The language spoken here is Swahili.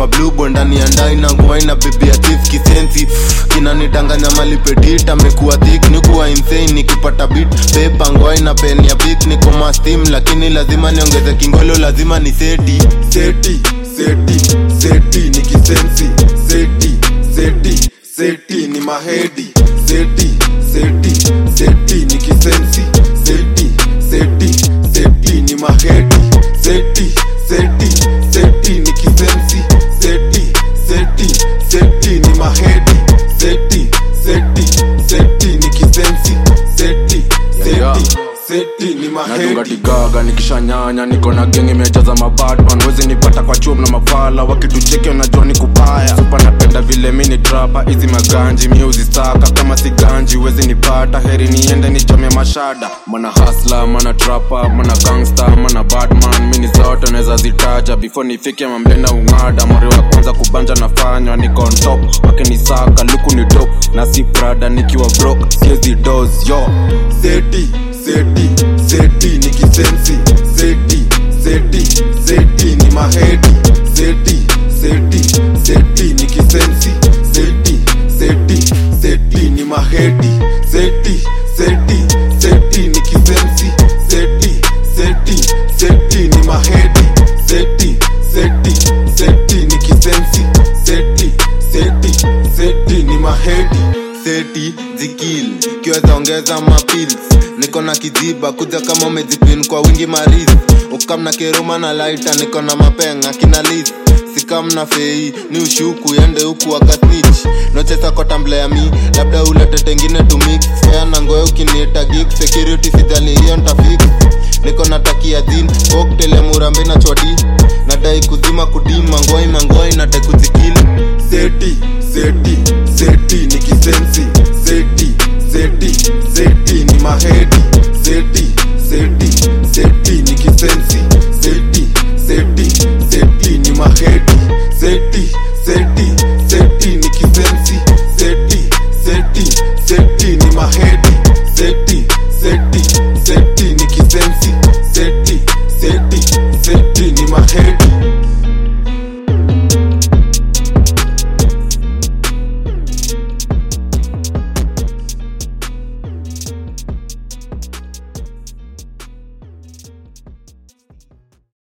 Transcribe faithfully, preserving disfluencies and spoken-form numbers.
blue bond ndani ya ndai na nguai na baby ya thief kisensi. Kinanidanganya mali petit amekuwa thick nikuwa insane nikipata beat pepa ngoi na pen ya beat niko mastim lakini lazima niongeze kingolo lazima ni seti seti seti seti ni kisensi seti seti seti ni mahedi seti seti seti ni kisensi seti seti seti ni mahedi seti seti seti ni kisensi seti seti seti ni mahedi seti seti seti ni kisensi seti seti seti ni mahedi. Nadunga digaga nikisha nyanya niko na gang imejaza mabadman wezi nipata kwa chum na mafala wakitucheke unajua ni kubaya super napenda vile mini trapa hizi maganji mi uzistaka kama siganji wezi nipata heri niende nichome mashada mana hustler mana trapa mana gangster mana badman mini zote neza zitaja before nifike mamlena ungada mori wa kwanza kubanja nafanywa niko on top wakinisaka luku ni dope na si prada nikiwa broke siezi dose yo seti seti seti ni kisensi seti seti seti ni mahedi seti seti seti ni kisensi seti seti seti ni mahedi seti seti seti ni kisensi seti seti seti ni mahedi seti seti seti ni kisensi seti seti seti ni mahedi seti zikil kiweza ongeza mapills niko na kiziba kuja kama umezipin kwa wingi mariz ukam na keroma na laita niko na mapenga kina liz sikam na fei ni ushuku yende huku wakasnitch nochesa kwa tambla ya mi labda ulete tengine to mix fair na ngoe ukiniita geek security sijali hiyo ntafix niko na takia zin cocktail ya murambe na chwadi nadai kuzima kudima ngoi mangoi na tekuzikili seti seti seti ni kisensi seti seti seti ni mahedi seti seti seti ni kisensi seti seti seti ni mahedi seti seti seti ni kisensi seti seti seti ni mahedi seti seti seti ni kisensi seti seti seti ni mahedi.